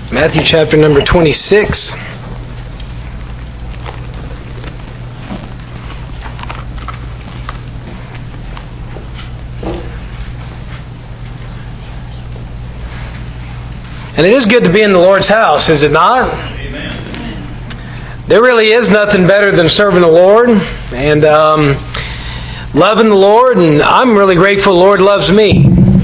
Matthew chapter number 26. And it is good to be in the Lord's house, is it not? Amen. There really is nothing better than serving the Lord and loving the Lord, and I'm really grateful the Lord loves me.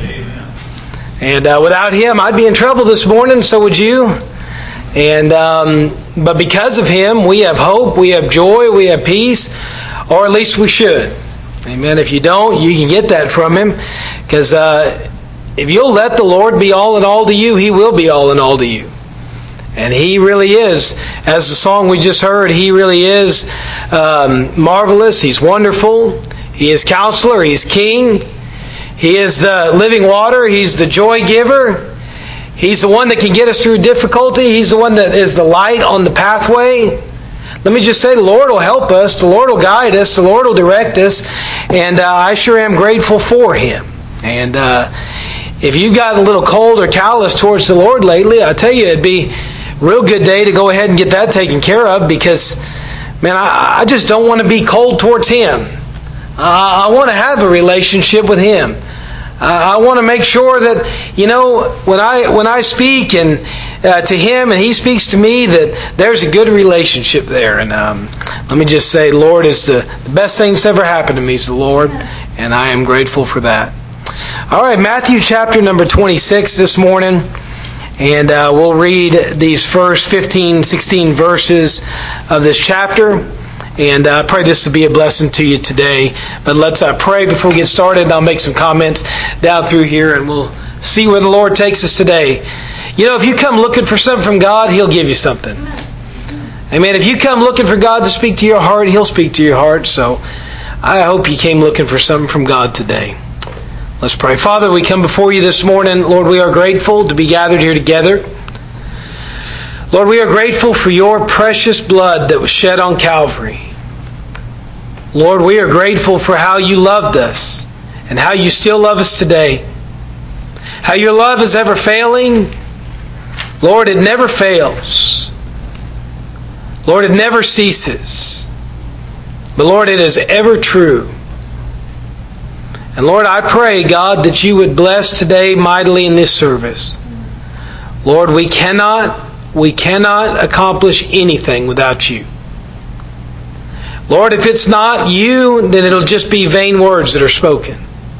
And without Him, I'd be in trouble this morning, so would you. And but because of Him, we have hope, we have joy, we have peace, or at least we should. Amen. If you don't, you can get that from Him. Because if you'll let the Lord be all in all to you, He will be all in all to you. And He really is. As the song we just heard, He really is marvelous. He's wonderful. He is Counselor. He's King. He is the living water. He's the joy giver. He's the one that can get us through difficulty. He's the one that is the light on the pathway. Let me just say, the Lord will help us. The Lord will guide us. The Lord will direct us. And I sure am grateful for Him. And if you got a little cold or callous towards the Lord lately, I tell you, it'd be a real good day to go ahead and get that taken care of, because, man, I just don't want to be cold towards Him. I want to have a relationship with Him. I want to make sure that, you know, when I speak and to Him and He speaks to me, that there's a good relationship there. And let me just say, the Lord is the best thing that's ever happened to me is the Lord, and I am grateful for that. All right, Matthew chapter number 26 this morning, and we'll read these first 15, 16 verses of this chapter. And I pray this will be a blessing to you today. But let's pray before we get started, and I'll make some comments down through here, and we'll see where the Lord takes us today. You know, if you come looking for something from God, He'll give you something. Amen. If you come looking for God to speak to your heart, He'll speak to your heart. So I hope you came looking for something from God today. Let's pray. Father, we come before you this morning. Lord, we are grateful to be gathered here together. Lord, we are grateful for your precious blood that was shed on Calvary. Lord, we are grateful for how you loved us and how you still love us today. How your love is ever failing. Lord, it never fails. Lord, it never ceases. But Lord, it is ever true. And Lord, I pray, God, that you would bless today mightily in this service. Lord, we cannot accomplish anything without you. Lord, if it's not you, then it'll just be vain words that are spoken.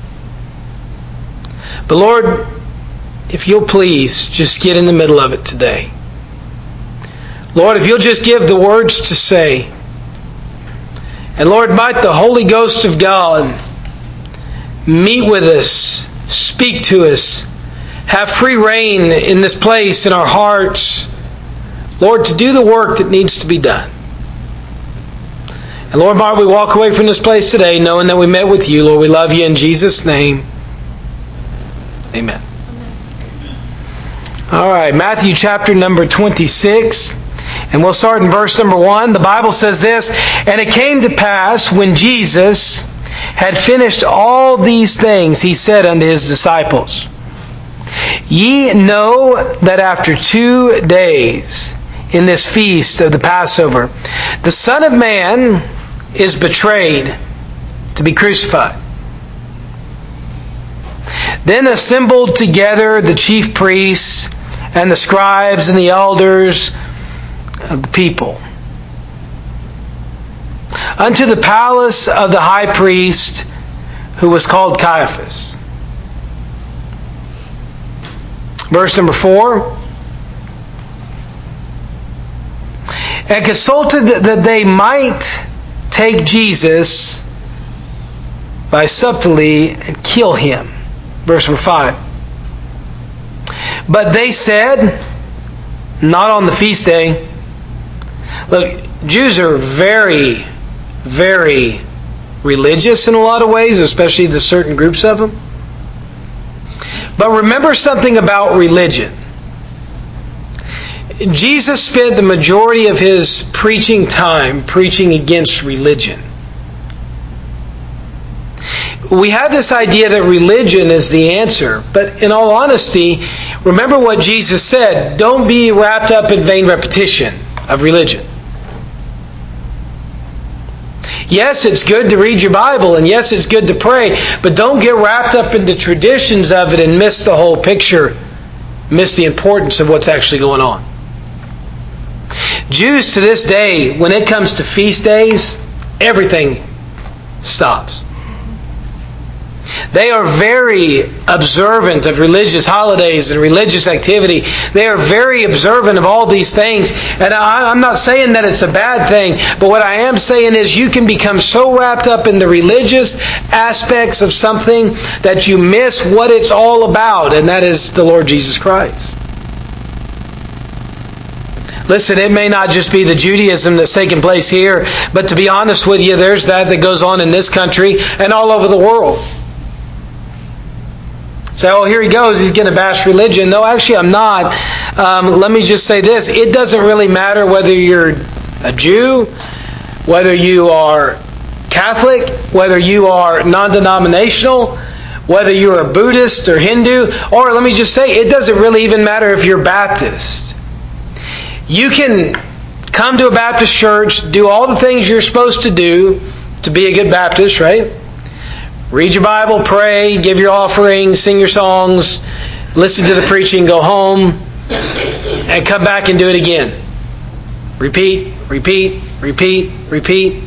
But Lord, if you'll please just get in the middle of it today. Lord, if you'll just give the words to say. And Lord, might the Holy Ghost of God meet with us, speak to us, have free reign in this place, in our hearts. Lord, to do the work that needs to be done. And Lord, might we walk away from this place today knowing that we met with you. Lord, we love you in Jesus' name. Amen. All right, Matthew chapter number 26. And we'll start in verse number 1. The Bible says this, "And it came to pass when Jesus had finished all these things, He said unto His disciples, Ye know that after 2 days in this feast of the Passover, the Son of Man is betrayed to be crucified. Then assembled together the chief priests and the scribes and the elders of the people unto the palace of the high priest, who was called Caiaphas." Verse number 4. "And consulted that they might take Jesus by subtlety and kill Him." Verse number 5. "But they said, Not on the feast day." Look, Jews are very, very religious in a lot of ways, especially the certain groups of them. But remember something about religion. Jesus spent the majority of His preaching time preaching against religion. we have this idea that religion is the answer. But in all honesty, remember what Jesus said. Don't be wrapped up in vain repetition of religion. Yes, it's good to read your Bible, and yes, it's good to pray, but don't get wrapped up into traditions of it and miss the whole picture, miss the importance of what's actually going on. Jews to this day, when it comes to feast days, everything stops. They are very observant of religious holidays and religious activity. They are very observant of all these things. And I'm not saying that it's a bad thing, but what I am saying is you can become so wrapped up in the religious aspects of something that you miss what it's all about, and that is the Lord Jesus Christ. Listen, it may not just be the Judaism that's taking place here, but to be honest with you, there's that goes on in this country and all over the world. Say, oh, here he goes, he's going to bash religion. No, actually, I'm not. Let me just say this. It doesn't really matter whether you're a Jew, whether you are Catholic, whether you are non-denominational, whether you're a Buddhist or Hindu, or let me just say, it doesn't really even matter if you're Baptist. You can come to a Baptist church, do all the things you're supposed to do to be a good Baptist, right? Read your Bible, pray, give your offering, sing your songs, listen to the preaching, go home, and come back and do it again. Repeat, repeat, repeat, repeat.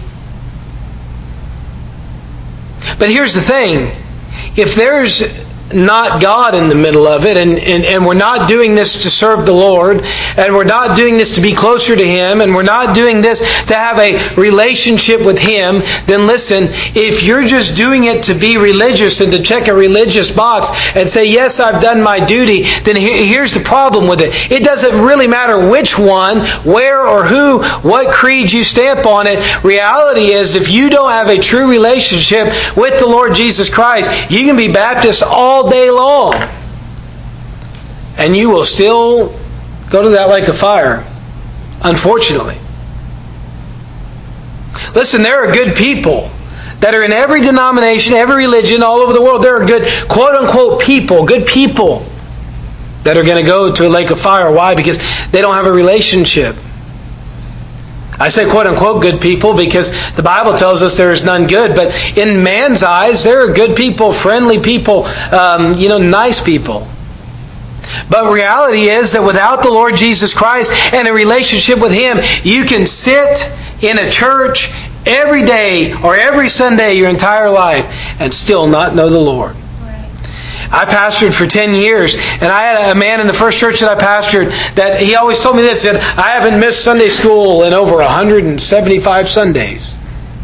But here's the thing. If there's not God in the middle of it, and we're not doing this to serve the Lord, and we're not doing this to be closer to Him, and we're not doing this to have a relationship with Him, then listen, if you're just doing it to be religious and to check a religious box and say, yes, I've done my duty, then here's the problem with it. It doesn't really matter which one, where or who, what creed you stamp on it. Reality is, if you don't have a true relationship with the Lord Jesus Christ, you can be Baptist all day long, and you will still go to that lake of fire, unfortunately. Listen, there are good people that are in every denomination, every religion, all over the world. There are good, quote-unquote, people, good people that are going to go to a lake of fire. Why? Because they don't have a relationship. I say quote-unquote good people because the Bible tells us there is none good. But in man's eyes, there are good people, friendly people, nice people. But reality is that without the Lord Jesus Christ and a relationship with Him, you can sit in a church every day or every Sunday your entire life and still not know the Lord. I pastored for 10 years, and I had a man in the first church that I pastored that he always told me this, that I haven't missed Sunday school in over 175 Sundays.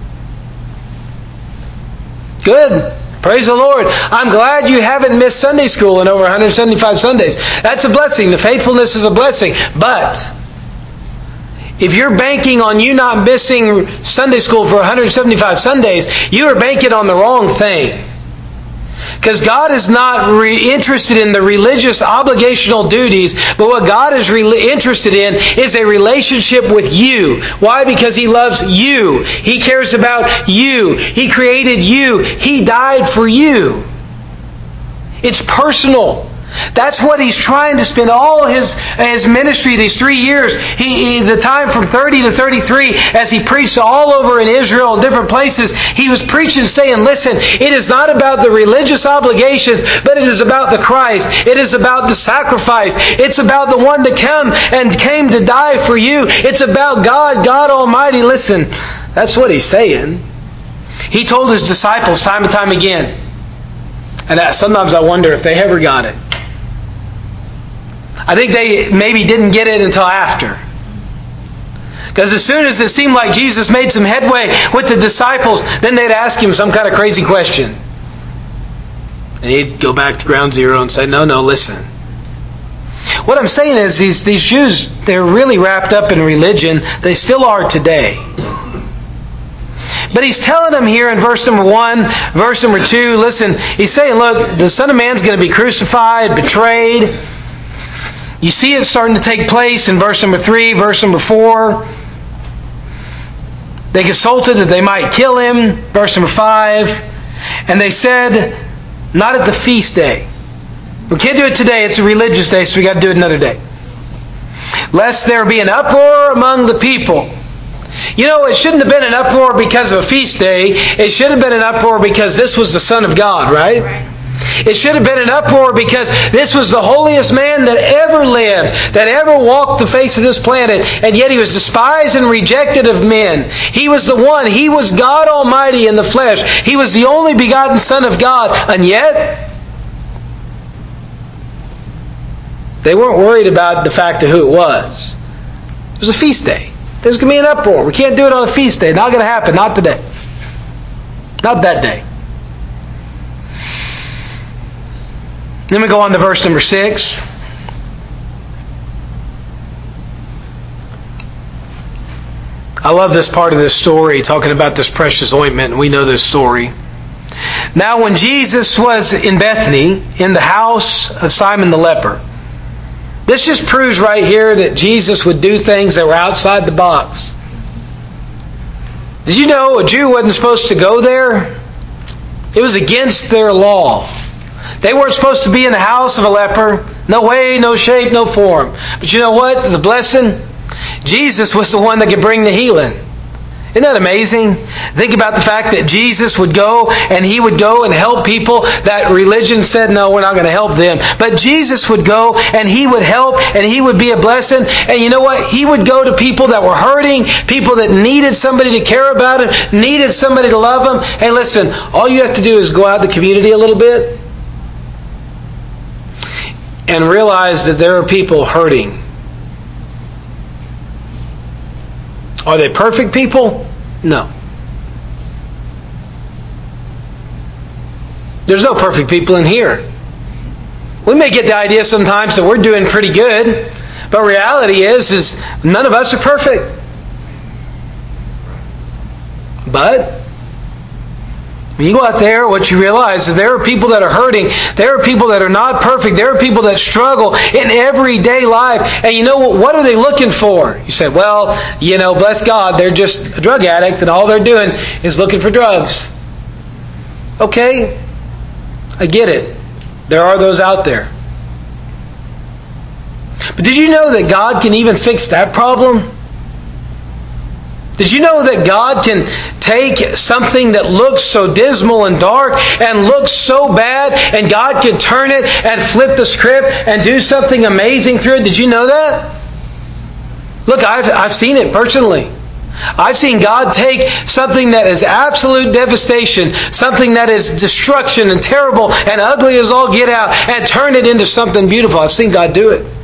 Good. Praise the Lord. I'm glad you haven't missed Sunday school in over 175 Sundays. That's a blessing. The faithfulness is a blessing. But if you're banking on you not missing Sunday school for 175 Sundays, you are banking on the wrong thing. Because God is not interested in the religious obligational duties, but what God is interested in is a relationship with you. Why? Because He loves you. He cares about you. He created you. He died for you. It's personal. That's what He's trying to spend all His ministry, these 3 years, the time from 30 to 33, as He preached all over in Israel and different places, He was preaching saying, listen, it is not about the religious obligations, but it is about the Christ. It is about the sacrifice. It's about the one that came to die for you. It's about God Almighty. Listen, that's what He's saying. He told His disciples time and time again, and sometimes I wonder if they ever got it. I think they maybe didn't get it until after. Because as soon as it seemed like Jesus made some headway with the disciples, then they'd ask Him some kind of crazy question. And He'd go back to ground zero and say, no, listen. What I'm saying is these Jews, they're really wrapped up in religion. They still are today. But He's telling them here in verse number 1, verse number 2, listen, He's saying, look, the Son of Man's going to be crucified, betrayed. You see it starting to take place in verse number 3, verse number 4. They consulted that they might kill Him. Verse number 5. And they said, not at the feast day. We can't do it today. It's a religious day, so we got to do it another day. Lest there be an uproar among the people. You know, it shouldn't have been an uproar because of a feast day. It should have been an uproar because this was the Son of God, right? It should have been an uproar because this was the holiest man that ever lived, that ever walked the face of this planet, and yet He was despised and rejected of men. He was the one. He was God Almighty in the flesh. He was the only begotten Son of God, and yet they weren't worried about the fact of who it was. It was a feast day. There's going to be an uproar. We can't do it on a feast day. Not going to happen. Not today. Not that day. Then we go on to verse number 6. I love this part of this story, talking about this precious ointment, and we know this story. Now when Jesus was in Bethany, in the house of Simon the leper, this just proves right here that Jesus would do things that were outside the box. Did you know a Jew wasn't supposed to go there? It was against their law. They weren't supposed to be in the house of a leper. No way, no shape, no form. But you know what? The blessing? Jesus was the one that could bring the healing. Isn't that amazing? Think about the fact that Jesus would go and He would go and help people that religion said, no, we're not going to help them. But Jesus would go and He would help and He would be a blessing. And you know what? He would go to people that were hurting, people that needed somebody to care about it, needed somebody to love them. Hey, listen, all you have to do is go out in the community a little bit and realize that there are people hurting. Are they perfect people? No. There's no perfect people in here. We may get the idea sometimes that we're doing pretty good, but reality is none of us are perfect. But when you go out there, what you realize is there are people that are hurting. There are people that are not perfect. There are people that struggle in everyday life. And you know what are they looking for? You say, well, bless God, they're just a drug addict and all they're doing is looking for drugs. Okay, I get it. There are those out there. But did you know that God can even fix that problem? Did you know that God can take something that looks so dismal and dark and looks so bad, and God can turn it and flip the script and do something amazing through it? Did you know that? Look, I've seen it personally. I've seen God take something that is absolute devastation, something that is destruction and terrible and ugly as all get out, and turn it into something beautiful. I've seen God do it.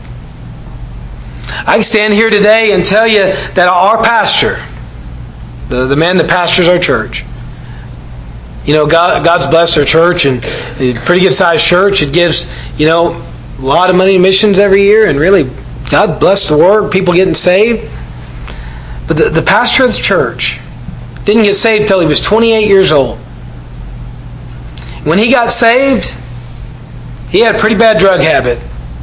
I can stand here today and tell you that our pastor, the man that pastors our church, God's blessed our church, and a pretty good sized church. It gives, a lot of money to missions every year, and really, God bless the work, people getting saved. But the pastor of the church didn't get saved until he was 28 years old. When he got saved, he had a pretty bad drug habit.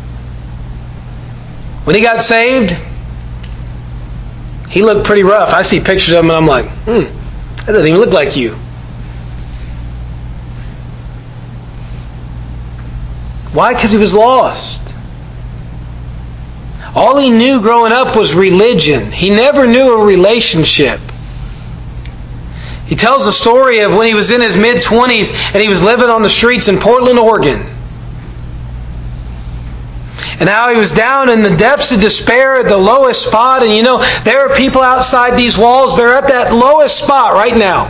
When he got saved, he looked pretty rough. I see pictures of him and I'm like, that doesn't even look like you. Why? Because he was lost. All he knew growing up was religion. He never knew a relationship. He tells a story of when he was in his mid-20s and he was living on the streets in Portland, Oregon. And how he was down in the depths of despair at the lowest spot. And there are people outside these walls. They're at that lowest spot right now.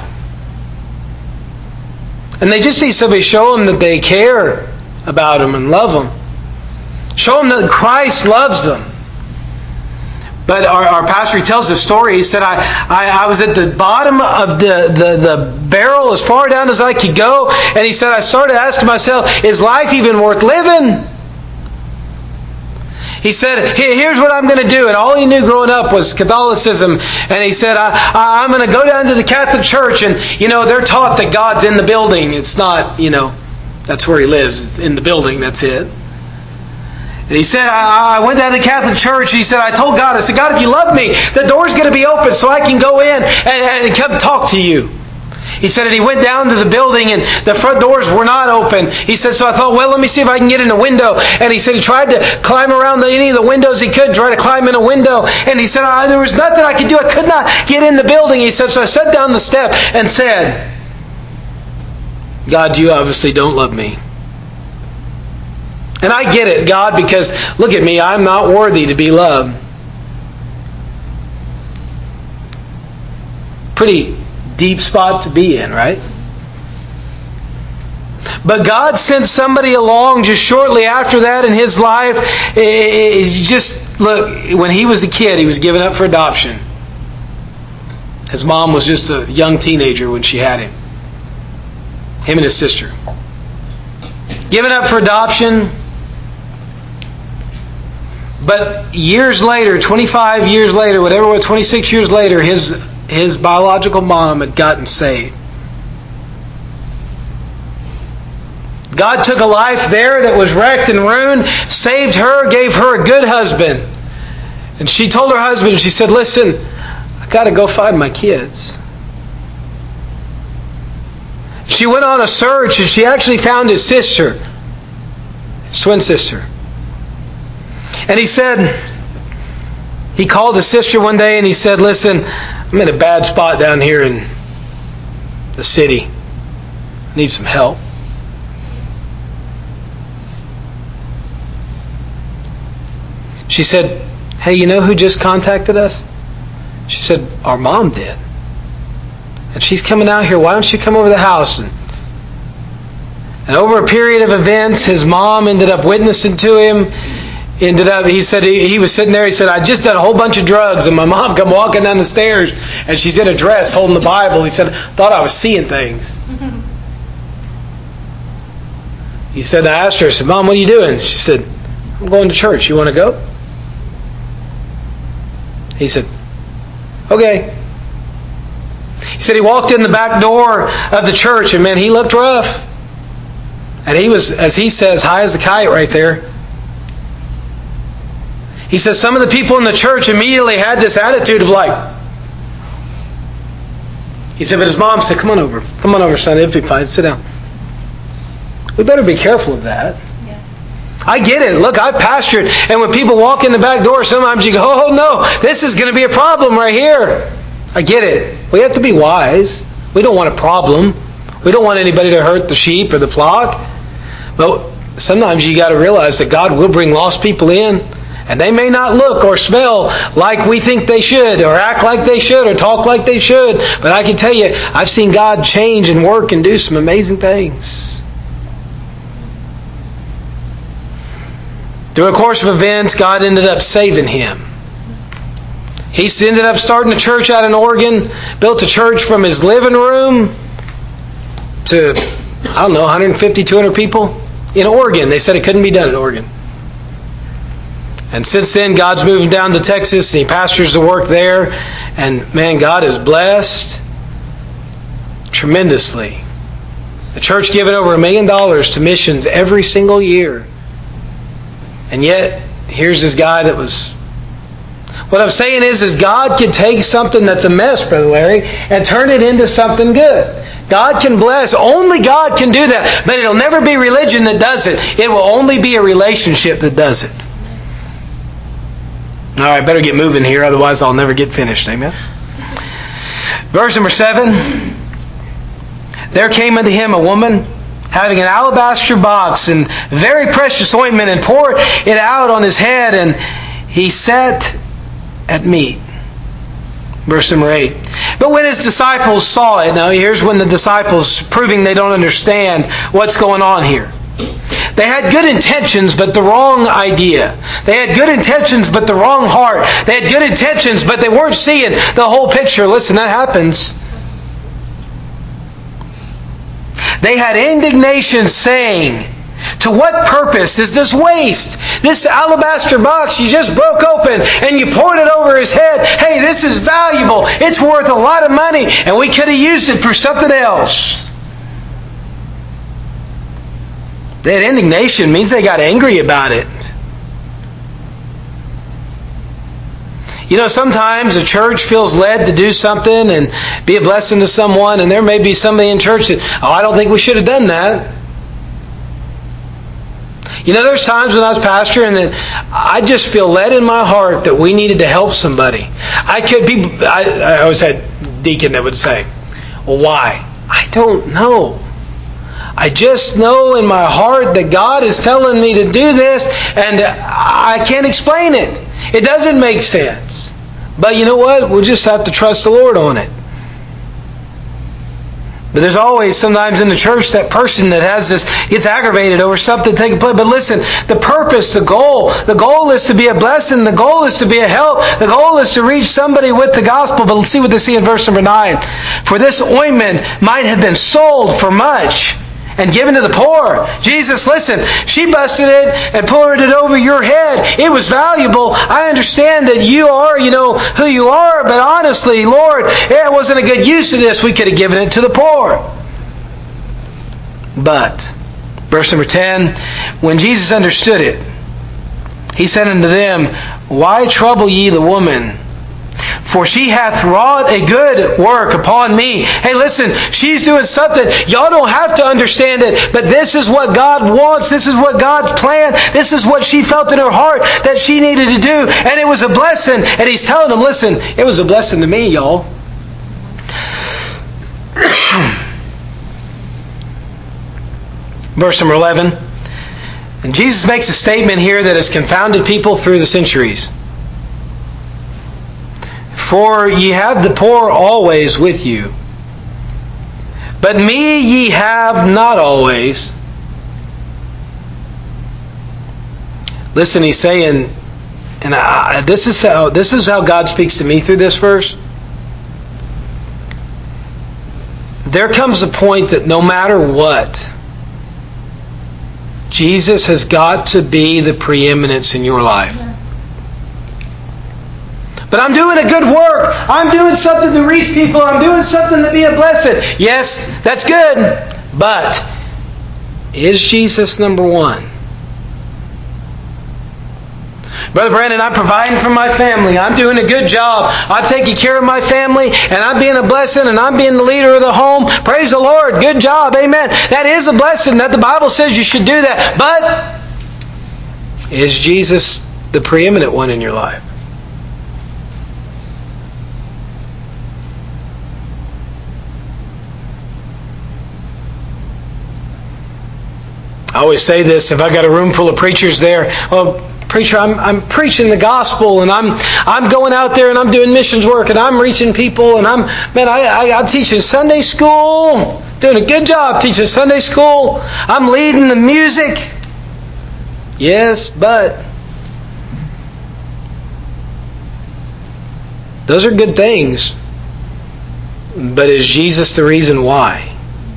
And they just see somebody show them that they care about them and love them. Show them that Christ loves them. But our pastor, he tells this story. He said, I was at the bottom of the barrel as far down as I could go. And he said, I started asking myself, is life even worth living? He said, here's what I'm going to do. And all he knew growing up was Catholicism. And he said, I'm going to go down to the Catholic Church. And, they're taught that God's in the building. It's not, that's where He lives. It's in the building. That's it. And he said, I went down to the Catholic Church. And he said, I told God, I said, God, if you love me, the door's going to be open so I can go in and come talk to you. He said, and he went down to the building and the front doors were not open. He said, so I thought, well, let me see if I can get in a window. And he said he tried to climb around any of the windows he could, try to climb in a window. And he said, there was nothing I could do. I could not get in the building. He said, so I sat down the step and said, God, you obviously don't love me. And I get it, God, because look at me, I'm not worthy to be loved. Pretty deep spot to be in, right? But God sent somebody along just shortly after that in his life. Just look, when he was a kid, he was given up for adoption. His mom was just a young teenager when she had him. Him and his sister. Given up for adoption. But years later, 25 years later, whatever it was, 26 years later, his biological mom had gotten saved. God took a life there that was wrecked and ruined, saved her, gave her a good husband. And she told her husband, she said, listen, I got to go find my kids. She went on a search and she actually found his sister, his twin sister. And he said, he called his sister one day and he said, listen, I'm in a bad spot down here in the city. I need some help. She said, hey, you know who just contacted us? She said, our mom did. And she's coming out here. Why don't you come over to the house? And over a period of events, his mom ended up witnessing to him. He said he was sitting there. He said, I just done a whole bunch of drugs, and my mom come walking down the stairs, and she's in a dress holding the Bible. He said, thought I was seeing things. He said, I asked her, I said, Mom, what are you doing? She said, I'm going to church. You want to go? He said, okay. He said he walked in the back door of the church, and man, he looked rough. And he was, as he says, high as a kite right there. He says some of the people in the church immediately had this attitude of like, he said, but his mom said, come on over, son, it'll be fine, sit down. We better be careful of that. Yeah. I get it. Look, I've pastored, and when people walk in the back door, sometimes you go, oh no, this is going to be a problem right here. I get it. We have to be wise. We don't want a problem. We don't want anybody to hurt the sheep or the flock. But sometimes you got to realize that God will bring lost people in. And they may not look or smell like we think they should, or act like they should, or talk like they should. But I can tell you, I've seen God change and work and do some amazing things. Through a course of events, God ended up saving him. He ended up starting a church out in Oregon, built a church from his living room to, 150, 200 people in Oregon. They said it couldn't be done in Oregon. And since then, God's moving down to Texas, and he pastors the work there. And man, God has blessed tremendously. The church giving over $1 million to missions every single year. And yet, here's this guy that was... What I'm saying is God can take something that's a mess, Brother Larry, and turn it into something good. God can bless. Only God can do that. But it'll never be religion that does it. It will only be a relationship that does it. All right, better get moving here, otherwise I'll never get finished. Amen. Verse number 7. There came unto him a woman having an alabaster box and very precious ointment, and poured it out on his head, and he sat at meat. Verse number 8. But when his disciples saw it, now here's when the disciples, proving they don't understand what's going on here. They had good intentions, but the wrong idea. They had good intentions, but the wrong heart. They had good intentions, but they weren't seeing the whole picture. Listen, that happens. They had indignation, saying, to what purpose is this waste? This alabaster box you just broke open and you poured it over his head. Hey, this is valuable. It's worth a lot of money, and we could have used it for something else. That indignation means they got angry about it. You know, sometimes a church feels led to do something and be a blessing to someone, and there may be somebody in church that, I don't think we should have done that. You know, there's times when I was pastoring that I just feel led in my heart that we needed to help somebody. I always had a deacon that would say, well, why? I don't know. I just know in my heart that God is telling me to do this, and I can't explain it. It doesn't make sense. But you know what? We'll just have to trust the Lord on it. But there's always sometimes in the church that person that has this, gets aggravated over something taking place. But listen, the purpose, the goal is to be a blessing. The goal is to be a help. The goal is to reach somebody with the gospel. But let's see what they see in verse number 9. For this ointment might have been sold for much and given to the poor. Jesus, listen, she busted it and poured it over your head. It was valuable. I understand that you are, who you are, but honestly, Lord, it wasn't a good use of this. We could have given it to the poor. But, verse number 10, when Jesus understood it, He said unto them, Why trouble ye the woman? For she hath wrought a good work upon me. Hey, listen, she's doing something. Y'all don't have to understand it, but this is what God wants. This is what God's plan. This is what she felt in her heart that she needed to do. And it was a blessing. And He's telling them, listen, it was a blessing to me, y'all. Verse number 11. And Jesus makes a statement here that has confounded people through the centuries. For ye have the poor always with you, but me ye have not always. Listen, He's saying, and this is how God speaks to me through this verse. There comes a point that no matter what, Jesus has got to be the preeminence in your life. But I'm doing a good work. I'm doing something to reach people. I'm doing something to be a blessing. Yes, that's good. But is Jesus number one? Brother Brandon, I'm providing for my family. I'm doing a good job. I'm taking care of my family, and I'm being a blessing, and I'm being the leader of the home. Praise the Lord. Good job. Amen. That is a blessing. That the Bible says you should do that. But is Jesus the preeminent one in your life? I always say this, if I got a room full of preachers there, preacher, I'm preaching the gospel, and I'm going out there and I'm doing missions work, and I'm reaching people, and I'm teaching Sunday school, doing a good job teaching Sunday school. I'm leading the music. Yes, but those are good things. But is Jesus the reason why?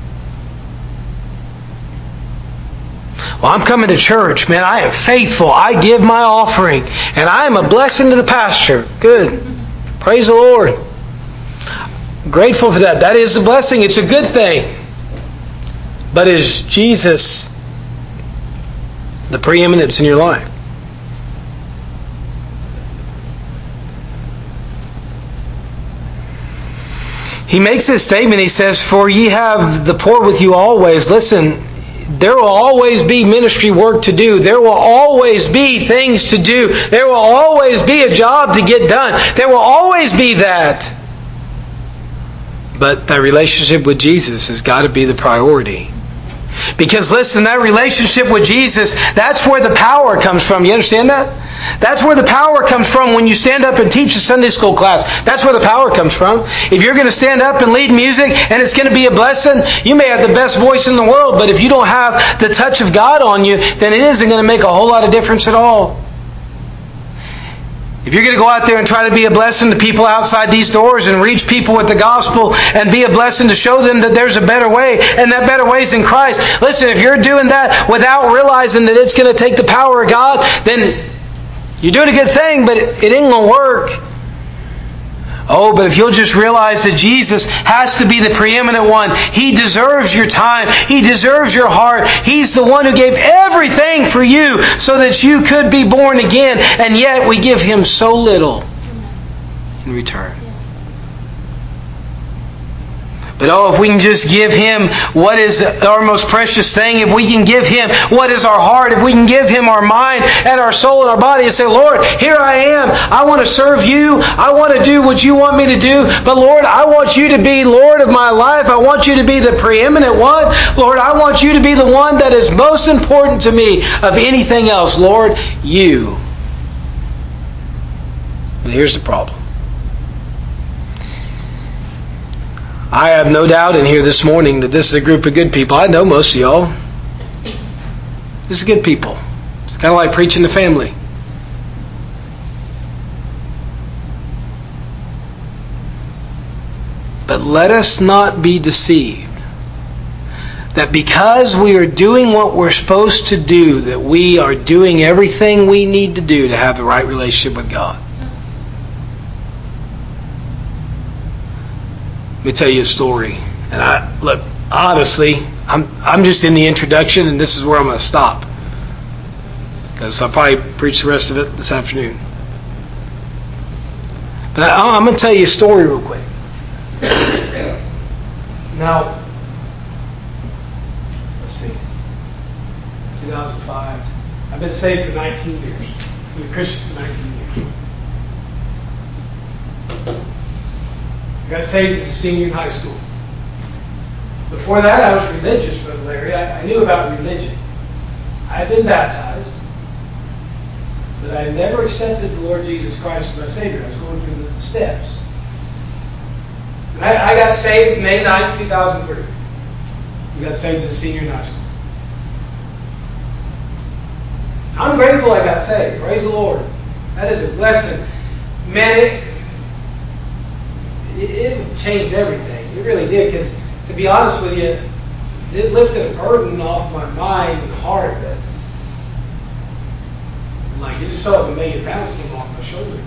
Well, I'm coming to church, man. I am faithful. I give my offering. And I am a blessing to the pastor. Good. Praise the Lord. I'm grateful for that. That is a blessing. It's a good thing. But is Jesus the preeminence in your life? He makes this statement. He says, For ye have the poor with you always. Listen, there will always be ministry work to do. There will always be things to do. There will always be a job to get done. There will always be that. But that relationship with Jesus has got to be the priority. Because listen, that relationship with Jesus, that's where the power comes from. You understand that? That's where the power comes from when you stand up and teach a Sunday school class. That's where the power comes from. If you're going to stand up and lead music and it's going to be a blessing, you may have the best voice in the world, but if you don't have the touch of God on you, then it isn't going to make a whole lot of difference at all. If you're going to go out there and try to be a blessing to people outside these doors and reach people with the gospel and be a blessing to show them that there's a better way, and that better way is in Christ. Listen, if you're doing that without realizing that it's going to take the power of God, then you're doing a good thing, but it ain't going to work. Oh, but if you'll just realize that Jesus has to be the preeminent one. He deserves your time. He deserves your heart. He's the one who gave everything for you so that you could be born again. And yet we give Him so little. in return. But if we can just give Him what is our most precious thing, if we can give Him what is our heart, if we can give Him our mind and our soul and our body and say, Lord, here I am. I want to serve You. I want to do what You want me to do. But Lord, I want You to be Lord of my life. I want You to be the preeminent one. Lord, I want You to be the one that is most important to me of anything else. Lord, You. But here's the problem. I have no doubt in here this morning that this is a group of good people. I know most of y'all. This is good people. It's kind of like preaching to family. But let us not be deceived that because we are doing what we're supposed to do, that we are doing everything we need to do to have the right relationship with God. Let me tell you a story. And look, honestly, I'm just in the introduction, and this is where I'm going to stop, because I'll probably preach the rest of it this afternoon. But I'm going to tell you a story real quick. Now, let's see. 2005. I've been saved for 19 years. I've been a Christian for 19 years. I got saved as a senior in high school. Before that, I was religious, Brother Larry. I knew about religion. I had been baptized, but I never accepted the Lord Jesus Christ as my Savior. I was going through the steps. And I got saved May 9, 2003. I got saved as a senior in high school. I'm grateful I got saved. Praise the Lord. That is a blessing. Man, it changed everything. It really did, because to be honest with you, it lifted a burden off my mind and heart that, like, it just felt like 1,000,000 pounds came off my shoulders.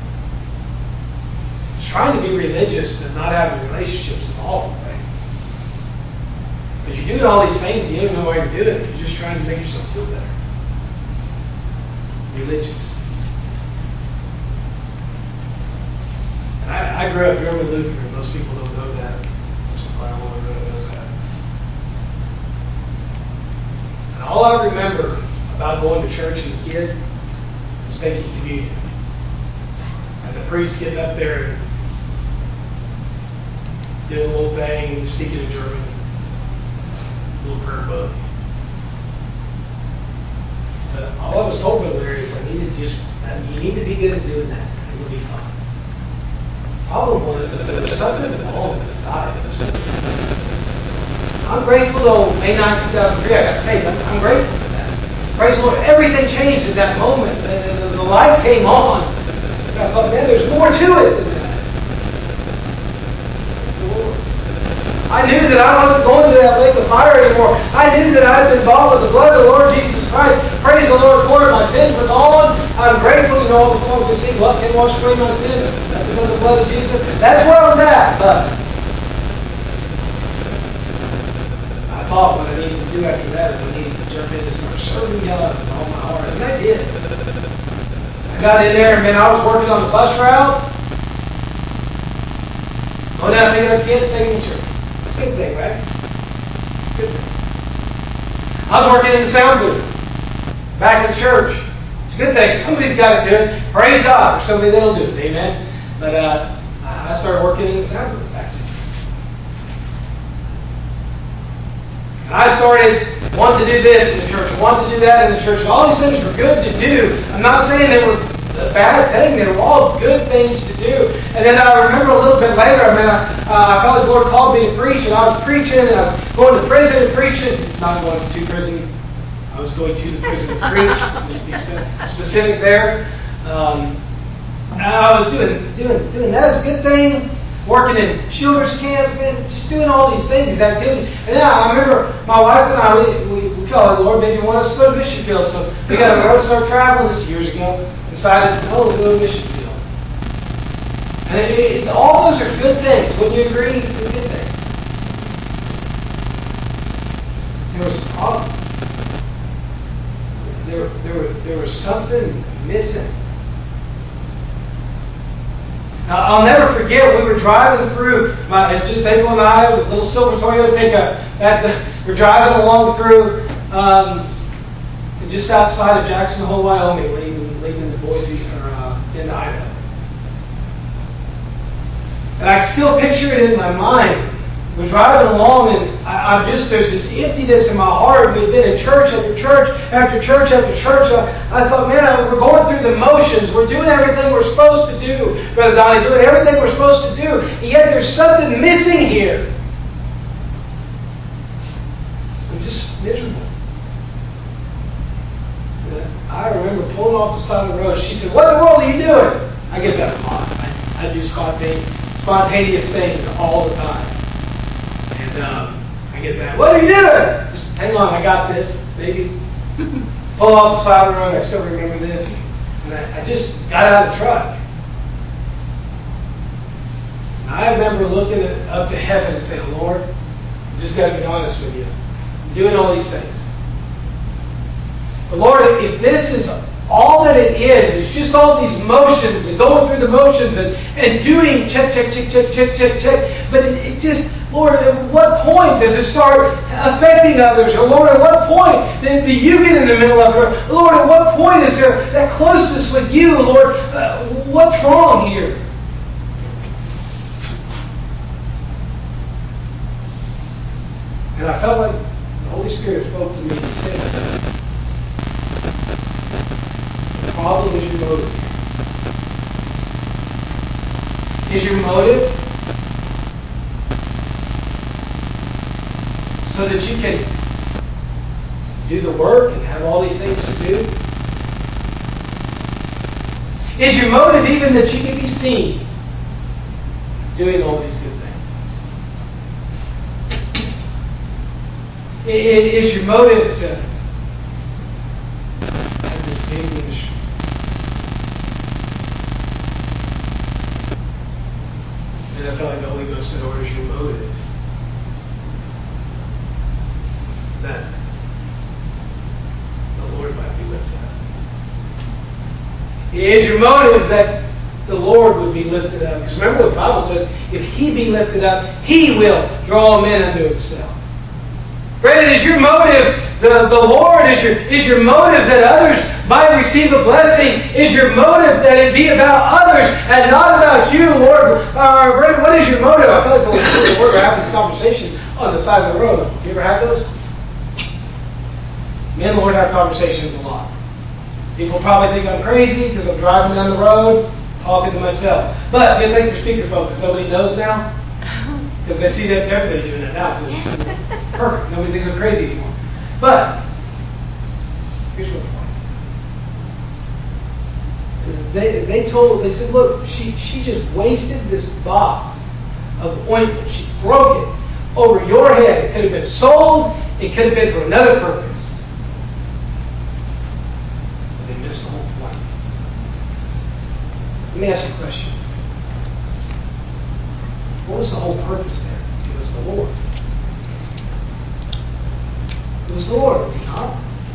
Trying to be religious but not having relationships is an awful thing. Because you're doing all these things and you don't know why you're doing it. You're just trying to make yourself feel better. Religious. I grew up German Lutheran. Most people don't know that. Somebody all over really knows that. And all I remember about going to church as a kid was taking communion. And the priest getting up there and doing a little thing, speaking in German, a little prayer book. But all I was told by Larry is you need to be good at doing that, and you'll be fine. The problem was there was something wrong inside. I'm grateful though, May 9, 2003, I got saved. I'm grateful for that. Praise the Lord. Everything changed at that moment. The light came on. I thought, man, there's more to it than that. Praise the Lord. I knew that I wasn't going to that lake of fire anymore. I knew that I had been bought with the blood of the Lord Jesus Christ. Praise the Lord for it. My sins were gone. I'm grateful. You know, all the songs we sing, what can wash away my sin? Nothing but the blood of Jesus. That's where I was at. But I thought what I needed to do after that is I needed to jump in and start serving God with all my heart. And I did. I got in there, and man, I was working on the bus route. Going down picking up kids, taking them to church. Good thing, right? Good thing. I was working in the sound booth back in church. It's a good thing. Somebody's got to do it. Praise God for somebody that'll do it. Amen. But I started working in the sound booth back then. And I started wanting to do this in the church, wanting to do that in the church. And all these things were good to do. I'm not saying they were a bad thing. They were all good things to do. And then I remember a little bit later, I felt like the Lord called me to preach, and I was preaching, and I was going to prison and preaching. Not going to prison. I was going to the prison to preach. Just be specific there. And I was doing that as a good thing. Working in children's camp, and just doing all these things, these activities. And then I remember my wife and I, we felt like the Lord maybe wanted us to go to mission field. So we got on the road and started traveling this years ago. Decided, we'll go to mission field. And all those are good things. Wouldn't you agree? They're good things. There was a problem. There was something missing. I'll never forget, we were driving through, it's just April and I, with a little silver Toyota pickup. We're driving along through, just outside of Jackson Hole, Wyoming, leaving to Boise, or into Idaho. And I can still picture it in my mind. We're driving along, and there's this emptiness in my heart. We've been in church after church after church after church. I thought, man, we're going through the motions. We're doing everything we're supposed to do, Brother Donnie, doing everything we're supposed to do. And yet there's something missing here. I'm just miserable. And I remember pulling off the side of the road. She said, "What in the world are you doing?" I get that a lot. I do spontaneous things all the time. And I get that. "What are you doing?" "Just hang on, I got this." Maybe pull off the side of the road. I still remember this. And I just got out of the truck. And I remember looking up to heaven and saying, "Lord, I just got to be honest with you. I'm doing all these things. But Lord, if this is all that it is just all these motions and going through the motions and doing check. But it just, Lord, at what point does it start affecting others? Or Lord, at what point do you get in the middle of it? Or Lord, at what point is there that closeness with you? Lord, what's wrong here?" And I felt like the Holy Spirit spoke to me and said, "The problem is your motive. Is your motive so that you can do the work and have all these things to do? Is your motive even that you can be seen doing all these good things? Is your motive to have this big ministry?" And I felt like the Holy Ghost said, "Or is your motive that the Lord might be lifted up? Is your motive that the Lord would be lifted up?" Because remember what the Bible says, if He be lifted up, He will draw men unto Himself. Brandon, is your motive the Lord? Is your motive that others might receive a blessing? Is your motive that it be about others and not about you, Lord? Brandon, what is your motive? I feel like the Lord, we're having this conversation on the side of the road. You ever had those? Me and the Lord have conversations a lot. People probably think I'm crazy because I'm driving down the road talking to myself. But you take your speakerphone because nobody knows now. Because they see that everybody doing that now. So perfect. Nobody thinks I'm crazy anymore. But here's my point. They said, "Look, she just wasted this box of ointment. She broke it over your head. It could have been sold. It could have been for another purpose." But they missed the whole point. Let me ask you a question. What was the whole purpose there? It was the Lord. It was the Lord, was He not?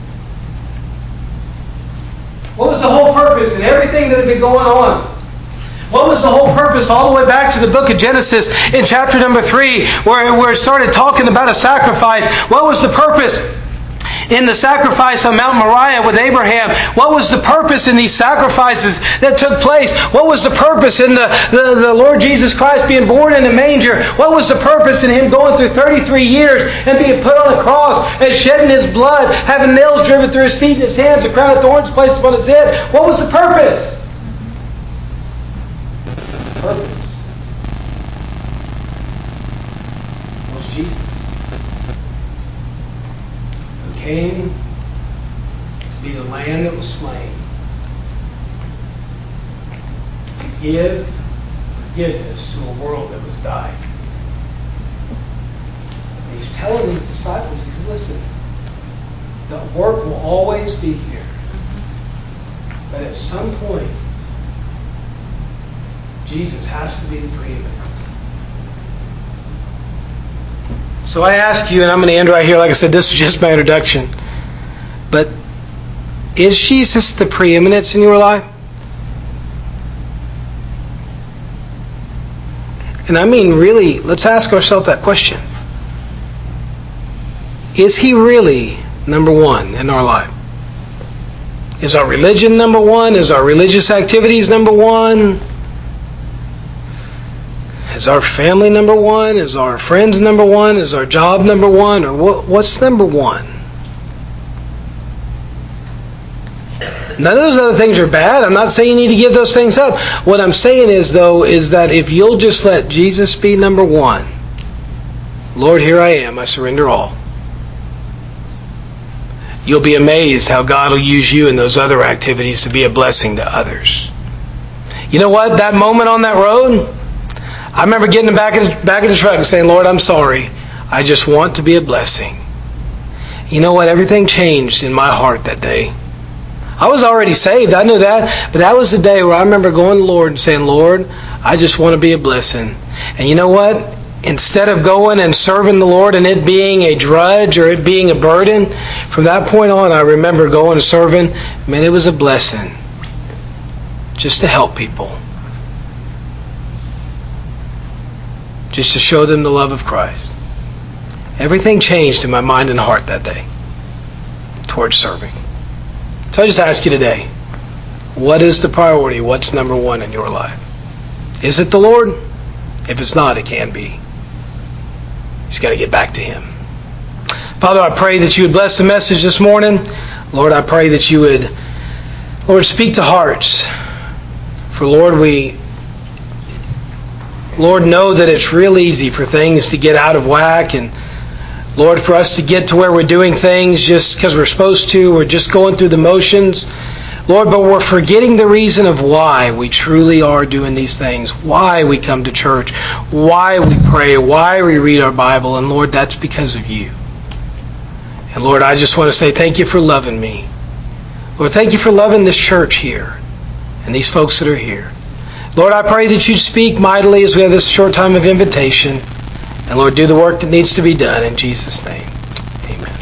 What was the whole purpose in everything that had been going on? What was the whole purpose all the way back to the book of Genesis in chapter number 3 where it started talking about a sacrifice? What was the purpose in the sacrifice on Mount Moriah with Abraham? What was the purpose in these sacrifices that took place? What was the purpose in the Lord Jesus Christ being born in a manger? What was the purpose in Him going through 33 years and being put on the cross and shedding His blood, having nails driven through His feet and His hands, a crown of thorns placed upon His head? What was the purpose? The purpose was Jesus. Came to be the Lamb that was slain, to give forgiveness to a world that was dying. And He's telling His disciples, He said, "Listen, the work will always be here. But at some point, Jesus has to be the preeminence." So I ask you, and I'm going to end right here. Like I said, this was just my introduction. But is Jesus the preeminence in your life? And I mean really, let's ask ourselves that question. Is He really number one in our life? Is our religion number one? Is our religious activities number one? Is our family number one? Is our friends number one? Is our job number one? Or what's number one? None of those other things are bad. I'm not saying you need to give those things up. What I'm saying is that if you'll just let Jesus be number one, Lord, here I am, I surrender all. You'll be amazed how God will use you in those other activities to be a blessing to others. You know what? That moment on that road, I remember getting back in the truck and saying, Lord, I'm sorry. I just want to be a blessing. You know what? Everything changed in my heart that day. I was already saved. I knew that. But that was the day where I remember going to the Lord and saying, Lord, I just want to be a blessing. And you know what? Instead of going and serving the Lord and it being a drudge or it being a burden, from that point on, I remember going and serving. Man, it was a blessing. Just to help people. Just to show them the love of Christ. Everything changed in my mind and heart that day towards serving. So I just ask you today, what is the priority? What's number one in your life? Is it the Lord? If it's not, it can be. You just got to get back to Him. Father, I pray that you would bless the message this morning. Lord, I pray that you would, Lord, speak to hearts. For Lord, Lord, know that it's real easy for things to get out of whack, and Lord, for us to get to where we're doing things just because we're supposed to, we're just going through the motions. Lord, but we're forgetting the reason of why we truly are doing these things, why we come to church, why we pray, why we read our Bible, and Lord, that's because of you. And Lord, I just want to say thank you for loving me. Lord, thank you for loving this church here and these folks that are here. Lord, I pray that you'd speak mightily as we have this short time of invitation. And Lord, do the work that needs to be done in Jesus' name. Amen.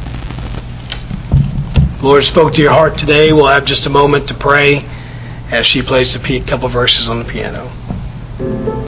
The Lord spoke to your heart today. We'll have just a moment to pray as she plays a couple verses on the piano.